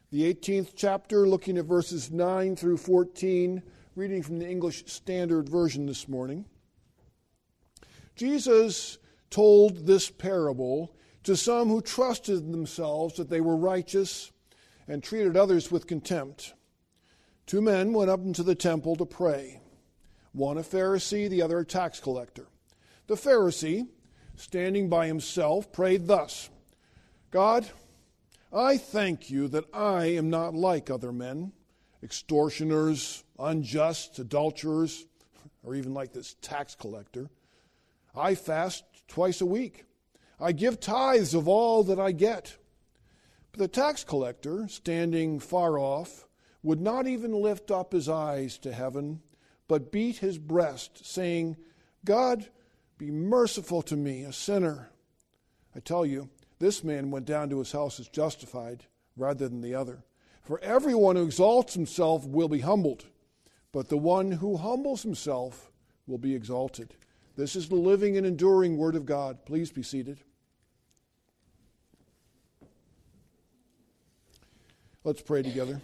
the 18th chapter, looking at verses 9 through 14, reading from the English Standard Version this morning. Jesus told this parable to some who trusted in themselves that they were righteous and treated others with contempt. Two men went up into the temple to pray, one a Pharisee, the other a tax collector. The Pharisee, standing by himself, prayed thus, God, I thank you that I am not like other men, extortioners, unjust, adulterers, or even like this tax collector. I fast twice a week. I give tithes of all that I get. But the tax collector, standing far off, would not even lift up his eyes to heaven, but beat his breast, saying, God, be merciful to me, a sinner. I tell you, this man went down to his house as justified rather than the other. For everyone who exalts himself will be humbled, but the one who humbles himself will be exalted. This is the living and enduring Word of God. Please be seated. Let's pray together.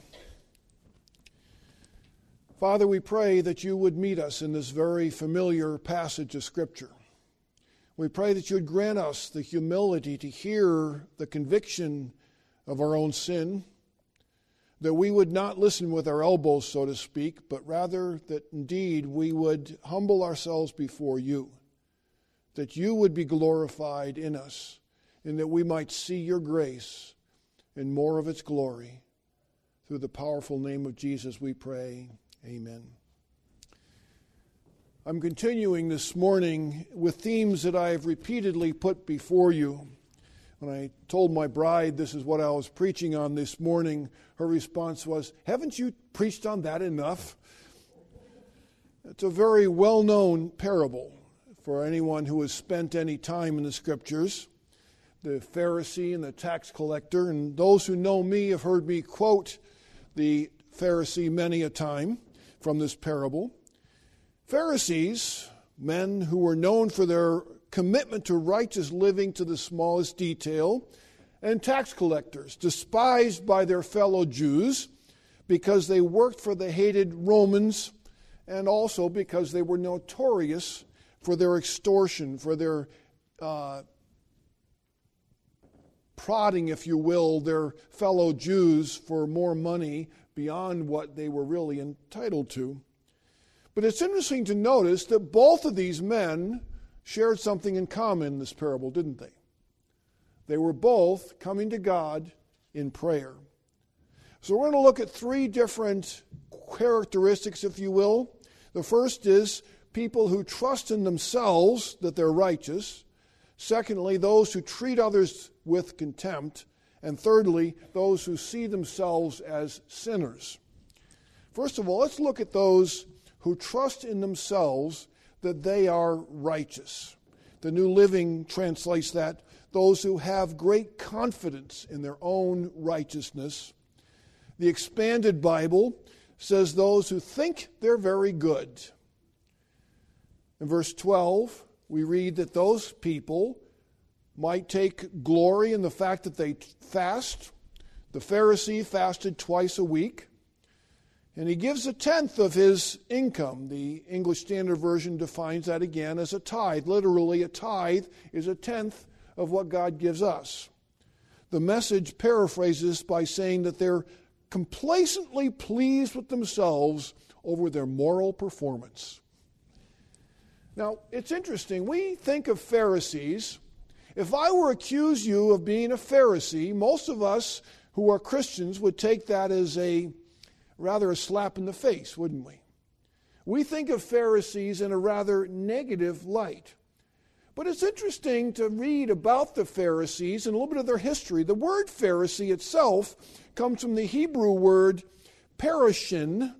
Father, we pray that you would meet us in this very familiar passage of Scripture. We pray that you would grant us the humility to hear the conviction of our own sin, that we would not listen with our elbows, so to speak, but rather that indeed we would humble ourselves before you, that you would be glorified in us, and that we might see your grace and more of its glory. Through the powerful name of Jesus we pray. Amen. I'm continuing this morning with themes that I have repeatedly put before you. When I told my bride this is what I was preaching on this morning, her response was, haven't you preached on that enough? It's a very well-known parable for anyone who has spent any time in the Scriptures. The Pharisee and the tax collector, and those who know me have heard me quote the Pharisee many a time from this parable. Pharisees, men who were known for their commitment to righteous living to the smallest detail, and tax collectors, despised by their fellow Jews because they worked for the hated Romans and also because they were notorious for their extortion, for their prodding, if you will, their fellow Jews for more money beyond what they were really entitled to. But it's interesting to notice that both of these men shared something in common in this parable, didn't they? They were both coming to God in prayer. So we're going to look at three different characteristics, if you will. The first is people who trust in themselves that they're righteous. Secondly, those who treat others with contempt. And thirdly, those who see themselves as sinners. First of all, let's look at those who trust in themselves that they are righteous. The New Living translates that, those who have great confidence in their own righteousness. The Expanded Bible says those who think they're very good. In verse 12, we read that those people might take glory in the fact that they fast. The Pharisee fasted twice a week. And he gives a tenth of his income. The English Standard Version defines that again as a tithe. Literally, a tithe is a tenth of what God gives us. The Message paraphrases by saying that they're complacently pleased with themselves over their moral performance. Now, it's interesting. We think of Pharisees. If I were to accuse you of being a Pharisee, most of us who are Christians would take that as rather a slap in the face, wouldn't we? We think of Pharisees in a rather negative light. But it's interesting to read about the Pharisees and a little bit of their history. The word Pharisee itself comes from the Hebrew word parashin,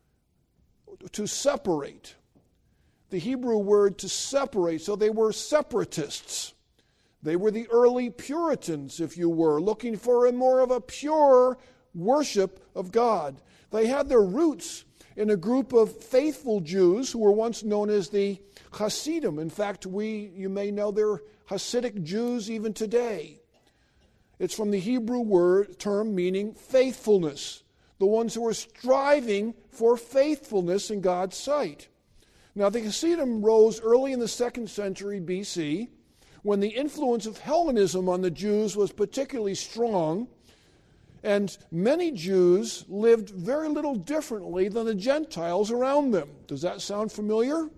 to separate. The Hebrew word to separate. So they were separatists. They were the early Puritans, if you were, looking for a more of a pure worship of God. They had their roots in a group of faithful Jews who were once known as the Hasidim. In fact, you may know they're Hasidic Jews even today. It's from the Hebrew term meaning faithfulness. The ones who were striving for faithfulness in God's sight. Now, the Hasidim rose early in the 2nd century BC, when the influence of Hellenism on the Jews was particularly strong, and many Jews lived very little differently than the Gentiles around them. Does that sound familiar?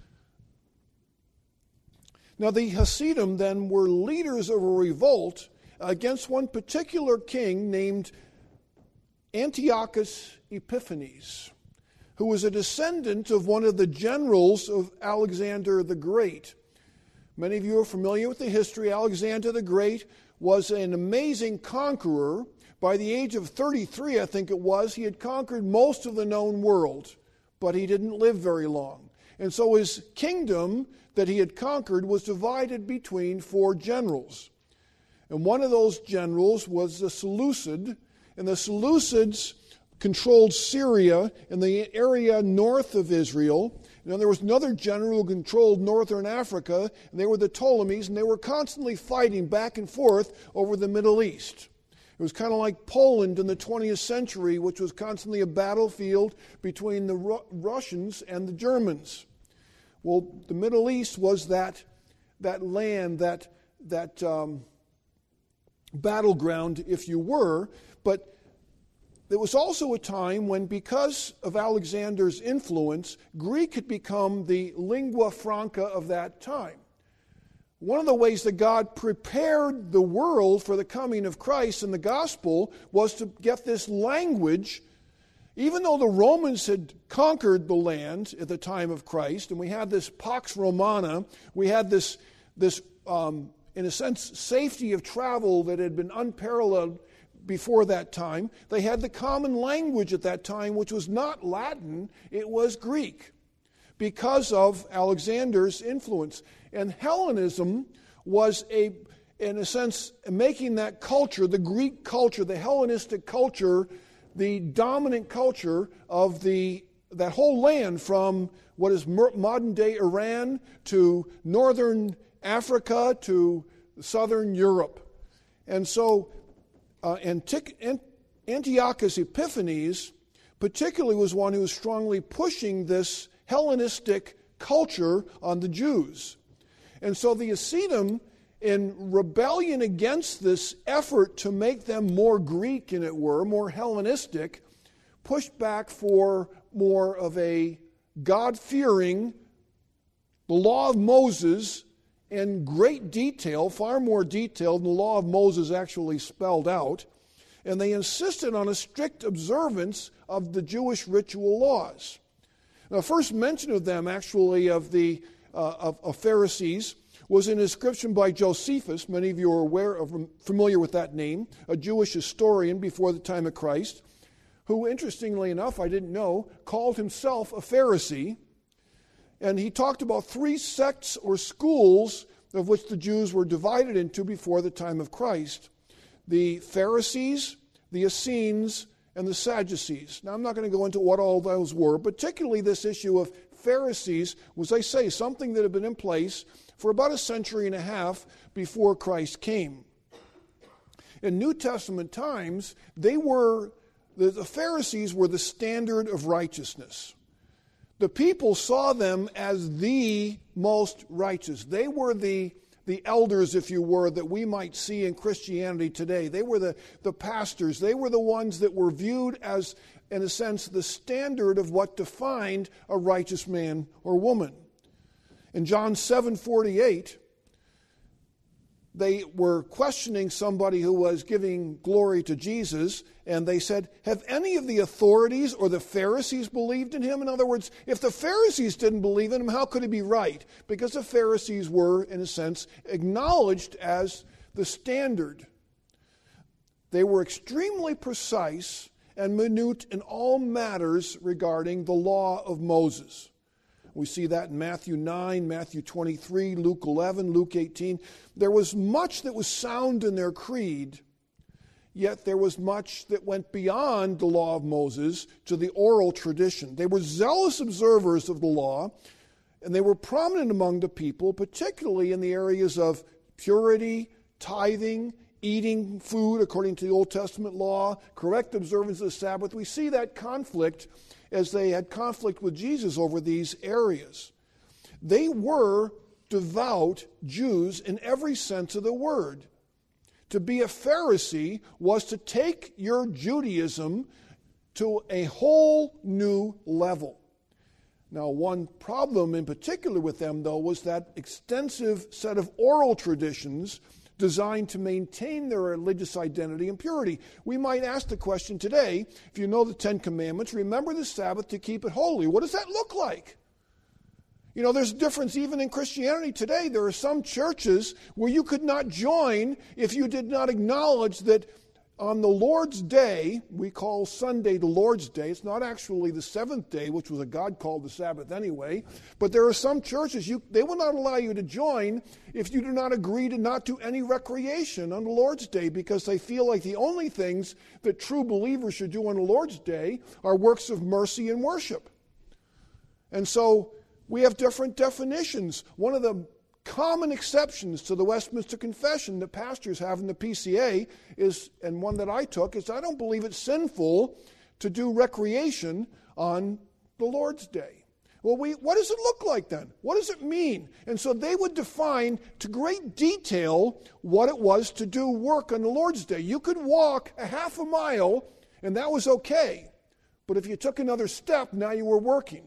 Now, the Hasidim then were leaders of a revolt against one particular king named Antiochus Epiphanes, who was a descendant of one of the generals of Alexander the Great. Many of you are familiar with the history. Alexander the Great was an amazing conqueror. By the age of 33, I think it was, he had conquered most of the known world, but he didn't live very long. And so his kingdom that he had conquered was divided between 4 generals. And one of those generals was the Seleucid, and the Seleucids controlled Syria and the area north of Israel. And then there was another general who controlled northern Africa, and they were the Ptolemies, and they were constantly fighting back and forth over the Middle East. It was kind of like Poland in the 20th century, which was constantly a battlefield between the Russians and the Germans. Well, the Middle East was that land, that battleground, if you were. But there was also a time when, because of Alexander's influence, Greek had become the lingua franca of that time. One of the ways that God prepared the world for the coming of Christ and the gospel was to get this language. Even though the Romans had conquered the land at the time of Christ, and we had this Pax Romana, we had this in a sense, safety of travel that had been unparalleled before that time. They had the common language at that time, which was not Latin, it was Greek, because of Alexander's influence. And Hellenism was, in a sense, making that culture, the Greek culture, the Hellenistic culture, the dominant culture of that whole land, from what is modern-day Iran to northern Africa to southern Europe. And so Antiochus Epiphanes particularly was one who was strongly pushing this Hellenistic culture on the Jews. And so the Hasidim, in rebellion against this effort to make them more Greek, as it were, more Hellenistic, pushed back for more of a God-fearing, the law of Moses in great detail, far more detail than the law of Moses actually spelled out. And they insisted on a strict observance of the Jewish ritual laws. Now, the first mention of them, actually, of the Pharisees, was an inscription by Josephus. Many of you are familiar with that name, a Jewish historian before the time of Christ, who, interestingly enough, I didn't know, called himself a Pharisee. And he talked about 3 sects or schools of which the Jews were divided into before the time of Christ: the Pharisees, the Essenes, and the Sadducees. Now, I'm not going to go into what all those were. Particularly this issue of Pharisees was, I say, something that had been in place for about 1.5 centuries before Christ came. In New Testament times, the Pharisees were the standard of righteousness. The people saw them as the most righteous. They were the elders, if you were, that we might see in Christianity today. They were the pastors. They were the ones that were viewed as, in a sense, the standard of what defined a righteous man or woman. In John 7:48, they were questioning somebody who was giving glory to Jesus, and they said, "Have any of the authorities or the Pharisees believed in him?" In other words, if the Pharisees didn't believe in him, how could he be right? Because the Pharisees were, in a sense, acknowledged as the standard. They were extremely precise and minute in all matters regarding the law of Moses. We see that in Matthew 9, Matthew 23, Luke 11, Luke 18. There was much that was sound in their creed, yet there was much that went beyond the law of Moses to the oral tradition. They were zealous observers of the law, and they were prominent among the people, particularly in the areas of purity, tithing, eating food according to the Old Testament law, correct observance of the Sabbath. We see that conflict as they had conflict with Jesus over these areas. They were devout Jews in every sense of the word. To be a Pharisee was to take your Judaism to a whole new level. Now, one problem in particular with them, though, was that extensive set of oral traditions designed to maintain their religious identity and purity. We might ask the question today, if you know the Ten Commandments, remember the Sabbath to keep it holy. What does that look like? You know, there's a difference even in Christianity today. There are some churches where you could not join if you did not acknowledge that on the Lord's Day, we call Sunday the Lord's Day. It's not actually the seventh day, which was a God called the Sabbath anyway. But there are some churches, they will not allow you to join if you do not agree to not do any recreation on the Lord's Day, because they feel like the only things that true believers should do on the Lord's Day are works of mercy and worship. And so we have different definitions. One of the common exceptions to the Westminster Confession that pastors have in the PCA is, and one that I took, is I don't believe it's sinful to do recreation on the Lord's Day. Well, what does it look like then? What does it mean? And so they would define to great detail what it was to do work on the Lord's Day. You could walk a half a mile, and that was okay. But if you took another step, now you were working.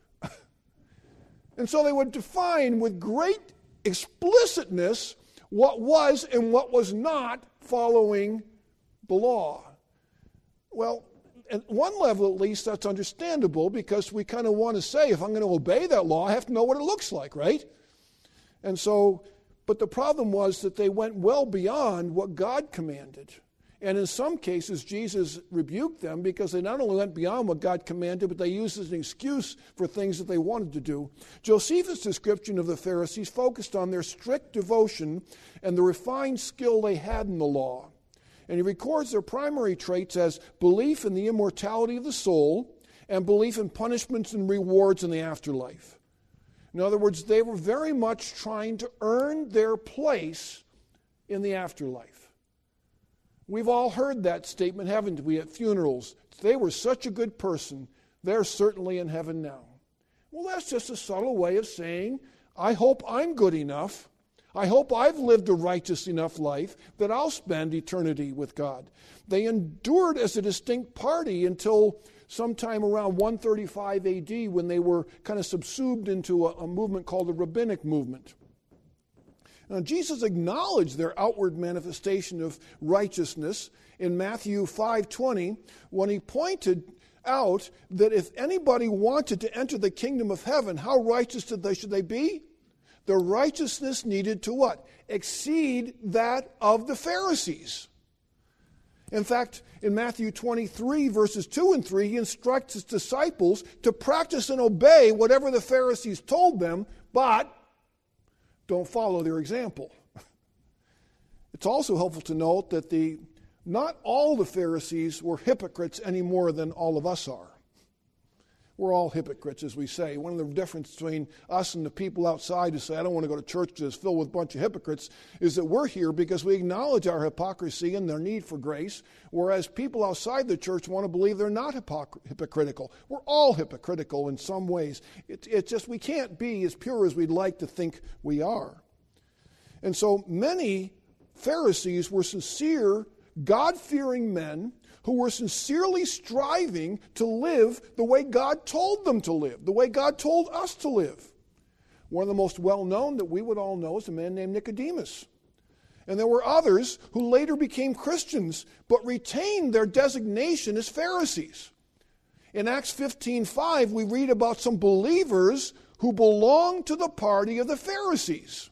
And so they would define with great explicitness what was and what was not following the law. Well, at one level at least, that's understandable, because we kind of want to say, if I'm going to obey that law, I have to know what it looks like, right? And so, but the problem was that they went well beyond what God commanded. And in some cases, Jesus rebuked them because they not only went beyond what God commanded, but they used it as an excuse for things that they wanted to do. Josephus' description of the Pharisees focused on their strict devotion and the refined skill they had in the law. And he records their primary traits as belief in the immortality of the soul and belief in punishments and rewards in the afterlife. In other words, they were very much trying to earn their place in the afterlife. We've all heard that statement, haven't we, at funerals? They were such a good person, they're certainly in heaven now. Well, that's just a subtle way of saying, I hope I'm good enough. I hope I've lived a righteous enough life that I'll spend eternity with God. They endured as a distinct party until sometime around 135 AD, when they were kind of subsumed into a movement called the Rabbinic movement. Now, Jesus acknowledged their outward manifestation of righteousness in Matthew 5:20 when he pointed out that if anybody wanted to enter the kingdom of heaven, how righteous should they be? Their righteousness needed to what? Exceed that of the Pharisees. In fact, in Matthew 23, verses 2 and 3, he instructs his disciples to practice and obey whatever the Pharisees told them, but don't follow their example. It's also helpful to note that not all the Pharisees were hypocrites any more than all of us are. We're all hypocrites, as we say. One of the differences between us and the people outside who say, I don't want to go to church that's filled with a bunch of hypocrites, is that we're here because we acknowledge our hypocrisy and their need for grace, whereas people outside the church want to believe they're not hypocritical. We're all hypocritical in some ways. It's just we can't be as pure as we'd like to think we are. And so many Pharisees were sincere, God-fearing men who were sincerely striving to live the way God told them to live, the way God told us to live. One of the most well-known that we would all know is a man named Nicodemus. And there were others who later became Christians but retained their designation as Pharisees. In Acts 15:5, we read about some believers who belonged to the party of the Pharisees.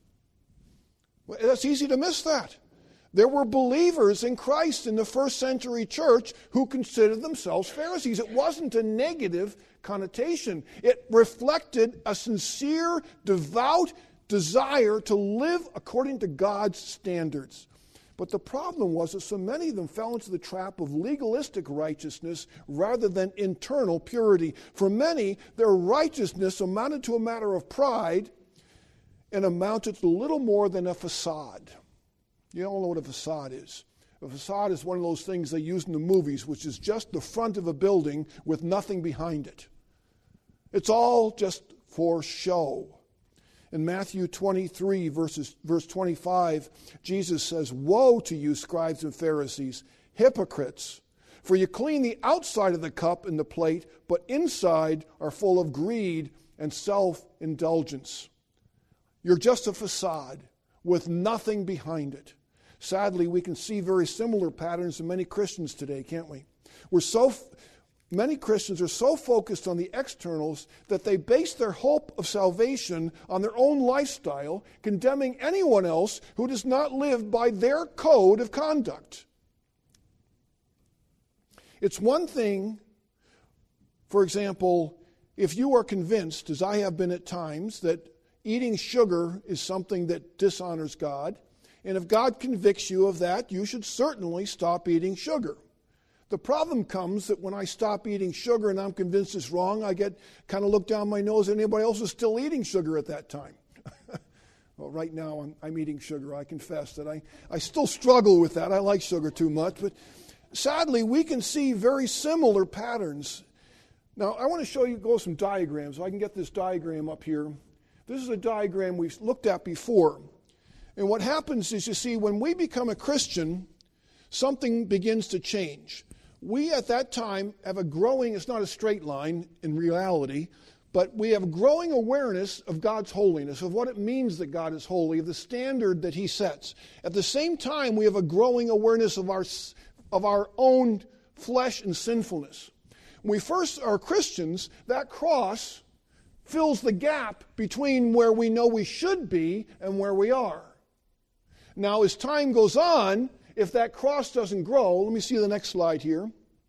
Well, that's easy to miss that. There were believers in Christ in the first century church who considered themselves Pharisees. It wasn't a negative connotation. It reflected a sincere, devout desire to live according to God's standards. But the problem was that so many of them fell into the trap of legalistic righteousness rather than internal purity. For many, their righteousness amounted to a matter of pride and amounted to little more than a facade. You all know what a facade is. A facade is one of those things they use in the movies, which is just the front of a building with nothing behind it. It's all just for show. In Matthew 23, verse 25, Jesus says, "Woe to you, scribes and Pharisees, hypocrites! For you clean the outside of the cup and the plate, but inside are full of greed and self-indulgence." You're just a facade with nothing behind it. Sadly, we can see very similar patterns in many Christians today, can't we? Many Christians are so focused on the externals that they base their hope of salvation on their own lifestyle, condemning anyone else who does not live by their code of conduct. It's one thing, for example, if you are convinced, as I have been at times, that eating sugar is something that dishonors God, and if God convicts you of that, you should certainly stop eating sugar. The problem comes that when I stop eating sugar and I'm convinced it's wrong, I get kind of look down my nose at anybody else who's still eating sugar at that time. Well, right now I'm eating sugar. I confess that I still struggle with that. I like sugar too much. But sadly, we can see very similar patterns. Now, I want to go some diagrams. If I can get this diagram up here. This is a diagram we've looked at before. And what happens is, you see, when we become a Christian, something begins to change. We at that time have a growing, it's not a straight line in reality, but we have a growing awareness of God's holiness, of what it means that God is holy, of the standard that He sets. At the same time, we have a growing awareness of our own flesh and sinfulness. When we first are Christians, that cross fills the gap between where we know we should be and where we are. Now, as time goes on, if that cross doesn't grow, let me see the next slide here.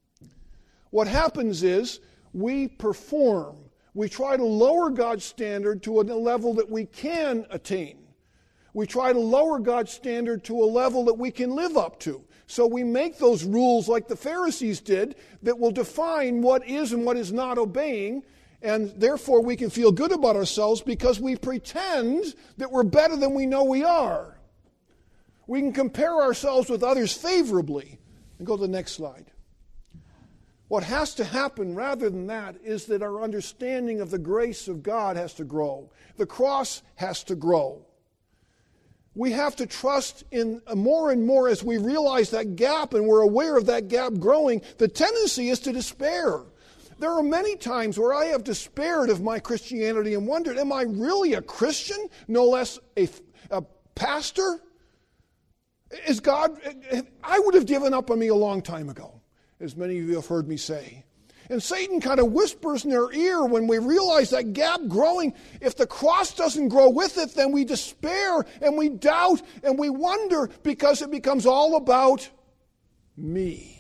What happens is we perform. We try to lower God's standard to a level that we can attain. We try to lower God's standard to a level that we can live up to. So we make those rules like the Pharisees did that will define what is and what is not obeying, and therefore we can feel good about ourselves because we pretend that we're better than we know we are. We can compare ourselves with others favorably. And go to the next slide. What has to happen rather than that is that our understanding of the grace of God has to grow. The cross has to grow. We have to trust in more and more as we realize that gap and we're aware of that gap growing. The tendency is to despair. There are many times where I have despaired of my Christianity and wondered, am I really a Christian, no less a pastor? Is God, I would have given up on me a long time ago, as many of you have heard me say. And Satan kind of whispers in our ear when we realize that gap growing. If the cross doesn't grow with it, then we despair and we doubt and we wonder because it becomes all about me.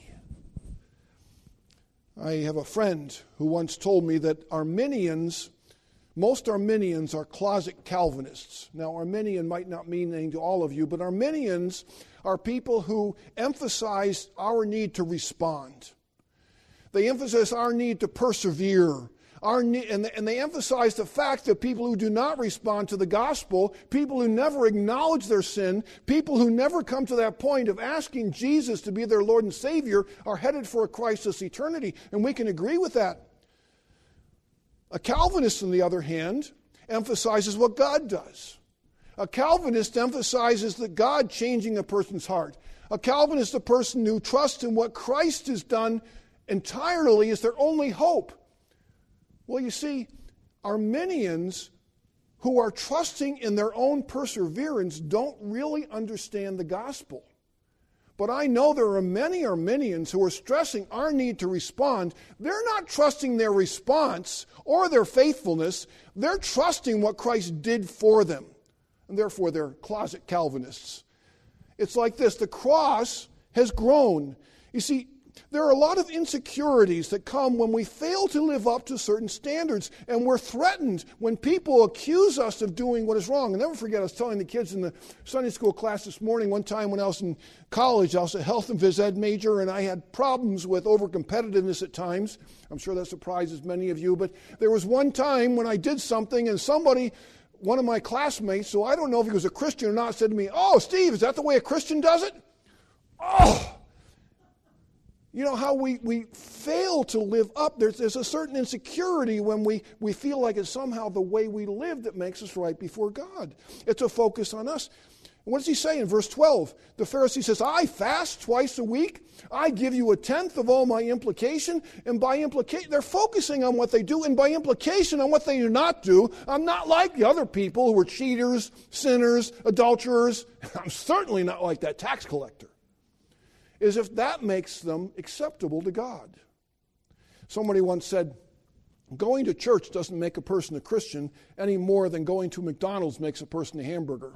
I have a friend who once told me that most Arminians are closet Calvinists. Now, Arminian might not mean anything to all of you, but Arminians are people who emphasize our need to respond. They emphasize our need to persevere. And they emphasize the fact that people who do not respond to the gospel, people who never acknowledge their sin, people who never come to that point of asking Jesus to be their Lord and Savior are headed for a Christless eternity. And we can agree with that. A Calvinist, on the other hand, emphasizes what God does. A Calvinist emphasizes that God changing a person's heart. A Calvinist, a person who trusts in what Christ has done entirely, is their only hope. Well, you see, Arminians who are trusting in their own perseverance don't really understand the gospel. But I know there are many Arminians who are stressing our need to respond. They're not trusting their response or their faithfulness. They're trusting what Christ did for them. And therefore, they're closet Calvinists. It's like this. The cross has grown. You see, there are a lot of insecurities that come when we fail to live up to certain standards, and we're threatened when people accuse us of doing what is wrong. I'll never forget, I was telling the kids in the Sunday school class this morning, one time when I was in college, I was a health and phys ed major, and I had problems with overcompetitiveness at times. I'm sure that surprises many of you, but there was one time when I did something and somebody one of my classmates, so I don't know if he was a Christian or not, said to me, "Oh, Steve, is that the way a Christian does it?" Oh! You know how we fail to live up. There's a certain insecurity when we feel like it's somehow the way we live that makes us right before God. It's a focus on us. What does he say in verse 12? The Pharisee says, "I fast twice a week. I give you a tenth of all my implication." And by implication, they're focusing on what they do, and by implication on what they do not do. I'm not like the other people who are cheaters, sinners, adulterers. I'm certainly not like that tax collector. As if that makes them acceptable to God. Somebody once said, going to church doesn't make a person a Christian any more than going to McDonald's makes a person a hamburger.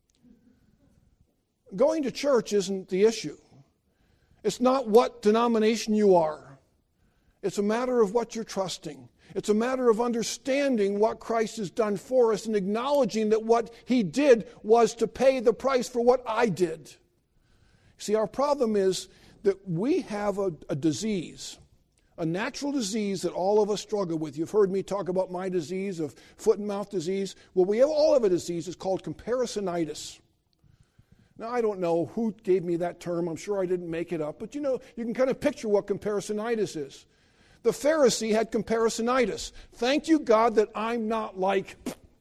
Going to church isn't the issue. It's not what denomination you are. It's a matter of what you're trusting. It's a matter of understanding what Christ has done for us and acknowledging that what he did was to pay the price for what I did. See, our problem is that we have a disease, a natural disease that all of us struggle with. You've heard me talk about my disease of foot and mouth disease. Well, we have all of a disease. It's called comparisonitis. Now, I don't know who gave me that term. I'm sure I didn't make it up. But you know, you can kind of picture what comparisonitis is. The Pharisee had comparisonitis. Thank you, God, that I'm not like...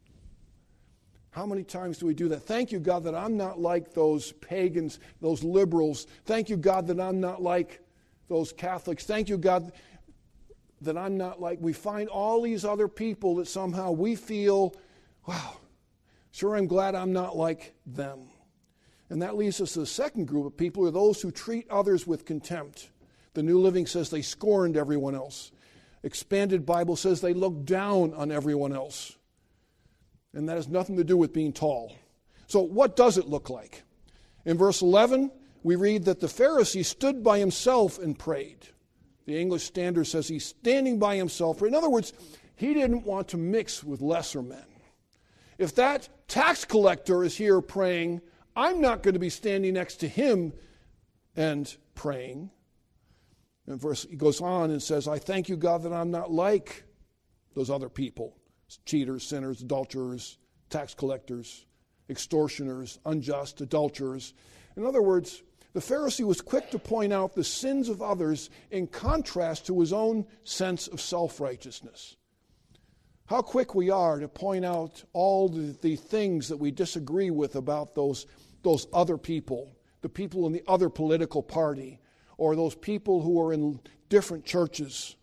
How many times do we do that? Thank you, God, that I'm not like those pagans, those liberals. Thank you, God, that I'm not like those Catholics. Thank you, God, that I'm not like... We find all these other people that somehow we feel, wow, sure, I'm glad I'm not like them. And that leads us to the second group of people, are those who treat others with contempt. The New Living says they scorned everyone else. Expanded Bible says they looked down on everyone else. And that has nothing to do with being tall. So what does it look like? In verse 11, we read that the Pharisee stood by himself and prayed. The English Standard says he's standing by himself. In other words, he didn't want to mix with lesser men. If that tax collector is here praying, I'm not going to be standing next to him and praying. And he goes on and says, I thank you, God, that I'm not like those other people. Cheaters, sinners, adulterers, tax collectors, extortioners, unjust, adulterers. In other words, the Pharisee was quick to point out the sins of others in contrast to his own sense of self-righteousness. How quick we are to point out all the things that we disagree with about those other people, the people in the other political party, or those people who are in different churches.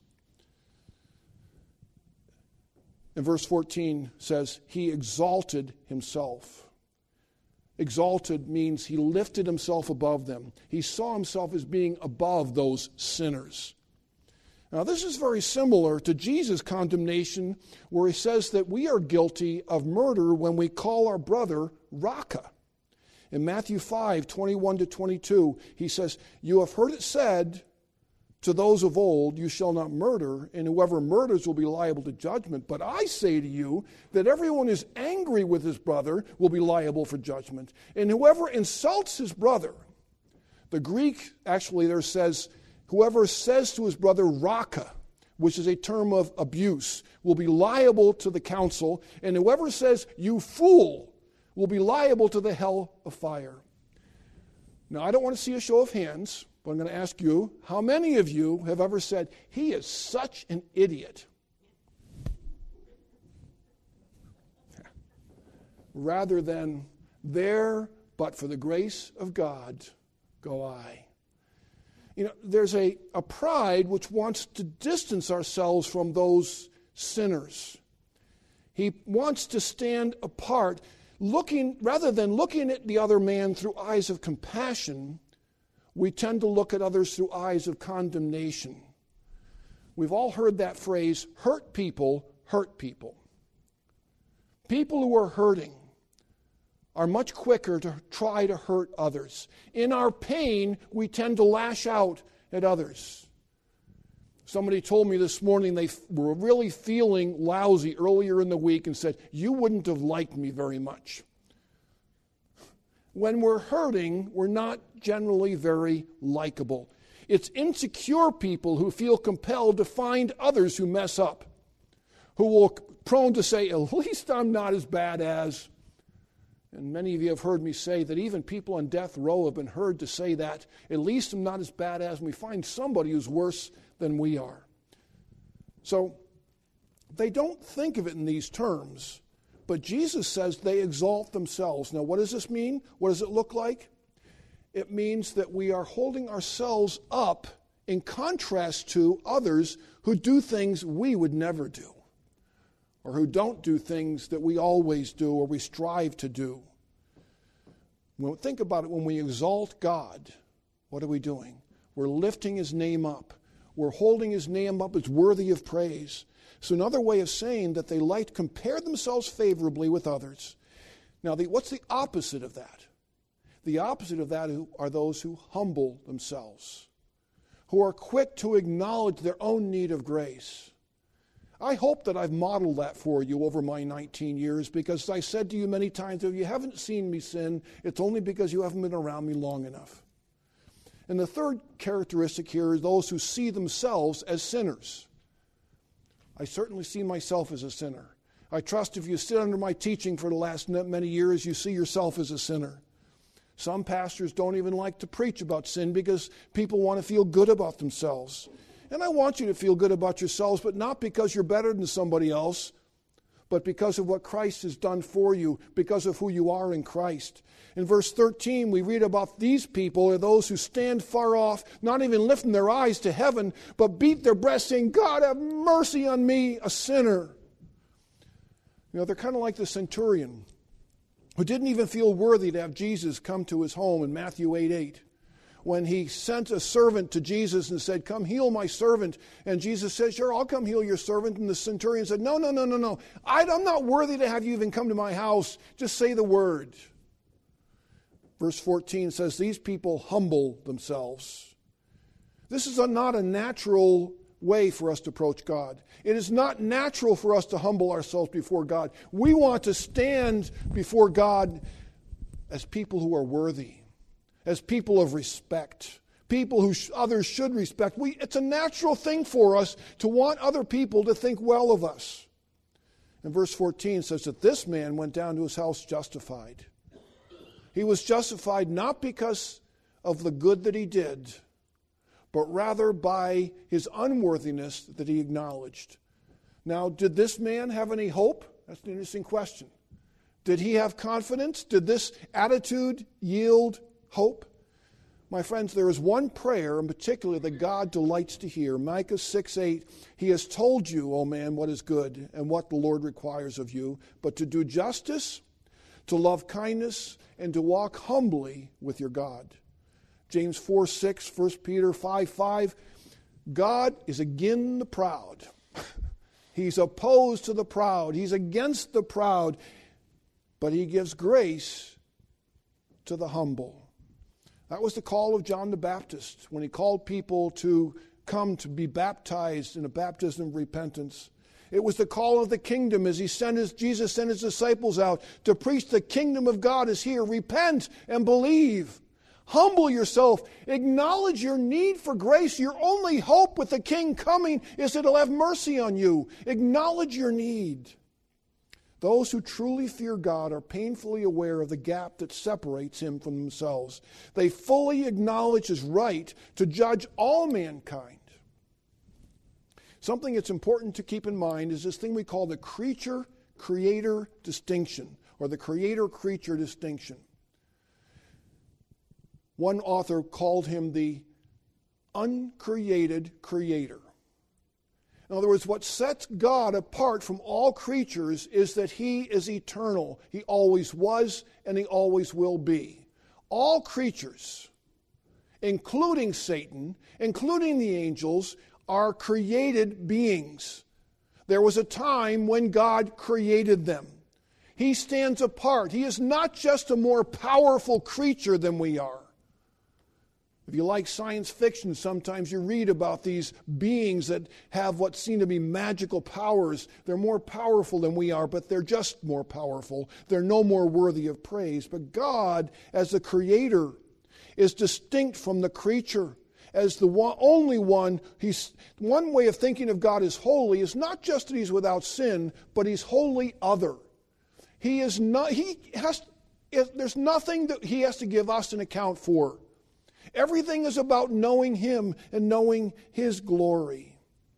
And verse 14 says, he exalted himself. Exalted means he lifted himself above them. He saw himself as being above those sinners. Now, this is very similar to Jesus' condemnation, where he says that we are guilty of murder when we call our brother Raca. In Matthew 5, 21 to 22, he says, you have heard it said to those of old, you shall not murder, and whoever murders will be liable to judgment. But I say to you that everyone who is angry with his brother will be liable for judgment. And whoever insults his brother, the Greek actually there says, whoever says to his brother Raca, which is a term of abuse, will be liable to the council. And whoever says, you fool, will be liable to the hell of fire. Now, I don't want to see a show of hands, but I'm going to ask you, how many of you have ever said, he is such an idiot? Rather than, there, but for the grace of God, go I. You know, there's a pride which wants to distance ourselves from those sinners. He wants to stand apart, rather than looking at the other man through eyes of compassion, we tend to look at others through eyes of condemnation. We've all heard that phrase, hurt people hurt people. People who are hurting are much quicker to try to hurt others. In our pain, we tend to lash out at others. Somebody told me this morning they were really feeling lousy earlier in the week and said, you wouldn't have liked me very much. When we're hurting, we're not generally very likable. It's insecure people who feel compelled to find others who mess up, who will prone to say, at least I'm not as bad as. And many of you have heard me say that even people on death row have been heard to say that, at least I'm not as bad as, and we find somebody who's worse than we are. So they don't think of it in these terms, but Jesus says they exalt themselves. Now, what does this mean? What does it look like? It means that we are holding ourselves up in contrast to others who do things we would never do, or who don't do things that we always do or we strive to do. Well, think about it. When we exalt God, what are we doing? We're lifting His name up. We're holding His name up as worthy of praise. So another way of saying that they like to compare themselves favorably with others. Now, what's the opposite of that? The opposite of that are those who humble themselves, who are quick to acknowledge their own need of grace. I hope that I've modeled that for you over my 19 years, because I said to you many times, if you haven't seen me sin, it's only because you haven't been around me long enough. And the third characteristic here is those who see themselves as sinners. I certainly see myself as a sinner. I trust if you sit under my teaching for the last many years, you see yourself as a sinner. Some pastors don't even like to preach about sin because people want to feel good about themselves. And I want you to feel good about yourselves, but not because you're better than somebody else, but because of what Christ has done for you, because of who you are in Christ. In verse 13, we read about these people are those who stand far off, not even lifting their eyes to heaven, but beat their breast saying, God, have mercy on me, a sinner. You know, they're kind of like the centurion who didn't even feel worthy to have Jesus come to his home in Matthew 8:8. When he sent a servant to Jesus and said, come heal my servant. And Jesus said, sure, I'll come heal your servant. And the centurion said, no. I'm not worthy to have you even come to my house. Just say the word. Verse 14 says, these people humble themselves. This is not a natural way for us to approach God. It is not natural for us to humble ourselves before God. We want to stand before God as people who are worthy, as people of respect, people who others should respect. It's a natural thing for us to want other people to think well of us. And verse 14 says that this man went down to his house justified. He was justified not because of the good that he did, but rather by his unworthiness that he acknowledged. Now, did this man have any hope? That's an interesting question. Did he have confidence? Did this attitude yield hope? My friends, there is one prayer in particular that God delights to hear. Micah 6:8. He has told you, O man, what is good and what the Lord requires of you, but to do justice, to love kindness, and to walk humbly with your God. James 4:6, 1 Peter 5:5. God is against the proud. He's opposed to the proud. He's against the proud, but he gives grace to the humble. That was the call of John the Baptist when he called people to come to be baptized in a baptism of repentance. It was the call of the kingdom as Jesus sent his disciples out to preach the kingdom of God is here. Repent and believe. Humble yourself. Acknowledge your need for grace. Your only hope with the King coming is that he'll have mercy on you. Acknowledge your need. Those who truly fear God are painfully aware of the gap that separates him from themselves. They fully acknowledge his right to judge all mankind. Something that's important to keep in mind is this thing we call the creature-creator distinction, or the creator-creature distinction. One author called him the uncreated creator. In other words, what sets God apart from all creatures is that he is eternal. He always was and he always will be. All creatures, including Satan, including the angels, are created beings. There was a time when God created them. He stands apart. He is not just a more powerful creature than we are. If you like science fiction, sometimes you read about these beings that have what seem to be magical powers. They're more powerful than we are, but they're just more powerful. They're no more worthy of praise. But God, as the creator, is distinct from the creature. as the only one. One way of thinking of God as holy is not just that he's without sin, but he's wholly other. There's nothing that he has to give us an account for. Everything is about knowing him and knowing his glory.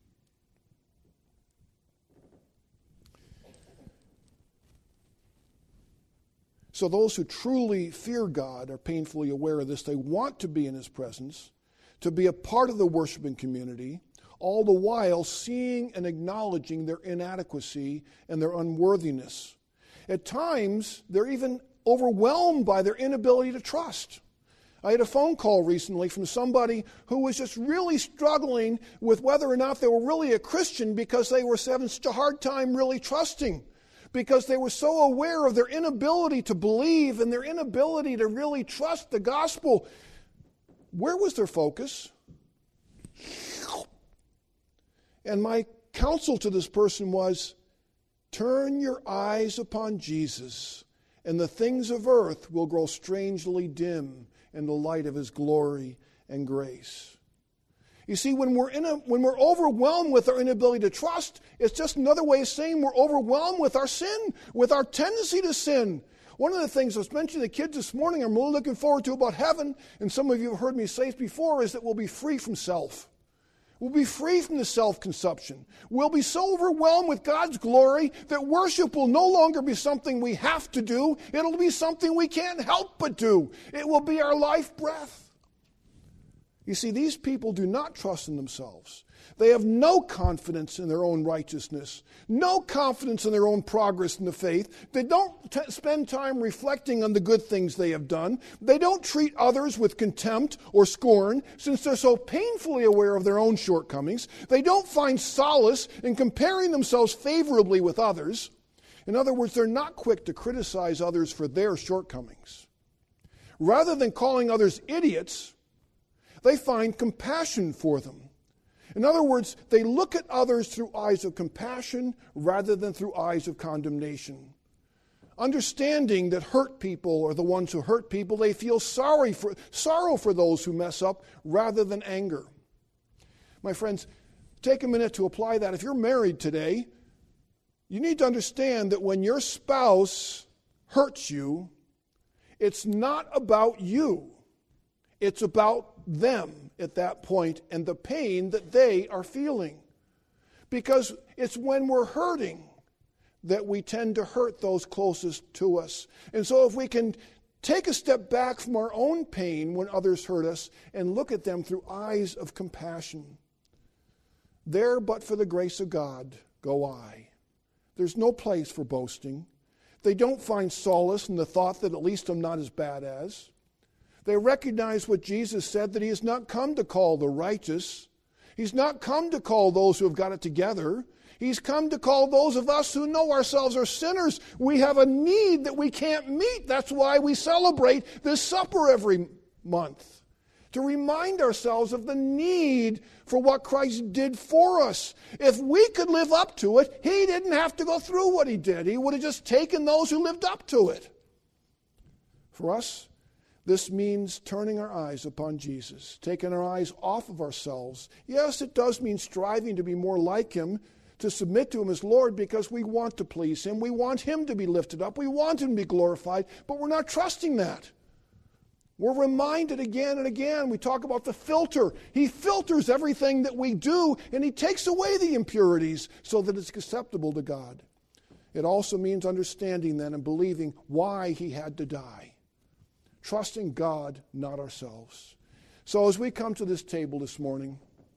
So those who truly fear God are painfully aware of this. They want to be in his presence, to be a part of the worshiping community, all the while seeing and acknowledging their inadequacy and their unworthiness. At times, they're even overwhelmed by their inability to trust. I had a phone call recently from somebody who was just really struggling with whether or not they were really a Christian because they were having such a hard time really trusting, because they were so aware of their inability to believe and their inability to really trust the gospel. Where was their focus? And my counsel to this person was, turn your eyes upon Jesus, and the things of earth will grow strangely dim in the light of his glory and grace. You see, when we're overwhelmed with our inability to trust, it's just another way of saying we're overwhelmed with our sin, with our tendency to sin. One of the things I was mentioning to the kids this morning I'm really looking forward to about heaven, and some of you have heard me say it before, is that we'll be free from self. We'll be free from the self-consumption. We'll be so overwhelmed with God's glory that worship will no longer be something we have to do. It'll be something we can't help but do. It will be our life breath. You see, these people do not trust in themselves. They have no confidence in their own righteousness, no confidence in their own progress in the faith. They don't spend time reflecting on the good things they have done. They don't treat others with contempt or scorn, since they're so painfully aware of their own shortcomings. They don't find solace in comparing themselves favorably with others. In other words, they're not quick to criticize others for their shortcomings. Rather than calling others idiots, they find compassion for them. In other words, they look at others through eyes of compassion rather than through eyes of condemnation. Understanding that hurt people are the ones who hurt people, they feel sorrow for those who mess up rather than anger. My friends, take a minute to apply that. If you're married today, you need to understand that when your spouse hurts you, it's not about you. It's about them at that point and the pain that they are feeling. Because it's when we're hurting that we tend to hurt those closest to us. And so if we can take a step back from our own pain when others hurt us and look at them through eyes of compassion. There, but for the grace of God, go I. There's no place for boasting. They don't find solace in the thought that at least I'm not as bad as. They recognize what Jesus said, that he has not come to call the righteous. He's not come to call those who have got it together. He's come to call those of us who know ourselves are sinners. We have a need that we can't meet. That's why we celebrate this supper every month, to remind ourselves of the need for what Christ did for us. If we could live up to it, he didn't have to go through what he did. He would have just taken those who lived up to it. For us, this means turning our eyes upon Jesus, taking our eyes off of ourselves. Yes, it does mean striving to be more like him, to submit to him as Lord, because we want to please him. We want him to be lifted up. We want him to be glorified, but we're not trusting that. We're reminded again and again. We talk about the filter. He filters everything that we do, and he takes away the impurities so that it's acceptable to God. It also means understanding then and believing why he had to die. Trusting God, not ourselves. So as we come to this table this morning,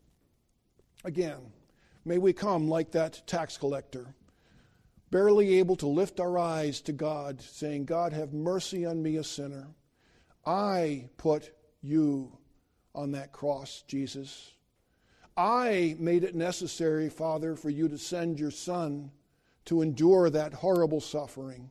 again, may we come like that tax collector, barely able to lift our eyes to God, saying, God, have mercy on me, a sinner. I put you on that cross, Jesus. I made it necessary, Father, for you to send your Son to endure that horrible suffering.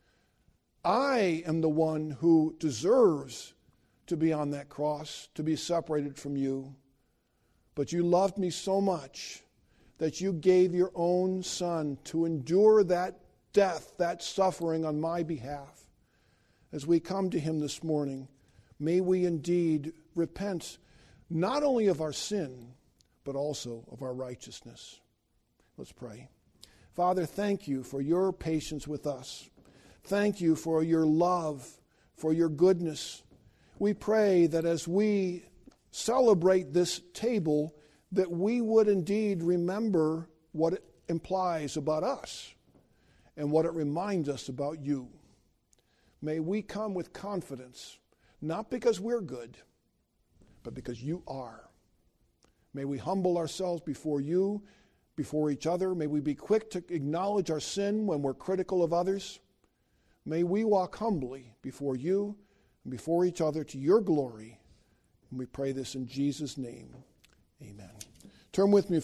I am the one who deserves to be on that cross, to be separated from you. But you loved me so much that you gave your own Son to endure that death, that suffering on my behalf. As we come to him this morning, may we indeed repent, not only of our sin, but also of our righteousness. Let's pray. Father, thank you for your patience with us. Thank you for your love, for your goodness. We pray that as we celebrate this table, that we would indeed remember what it implies about us and what it reminds us about you. May we come with confidence, not because we're good, but because you are. May we humble ourselves before you, before each other. May we be quick to acknowledge our sin when we're critical of others. May we walk humbly before you and before each other to your glory. And we pray this in Jesus' name. Amen. Turn with me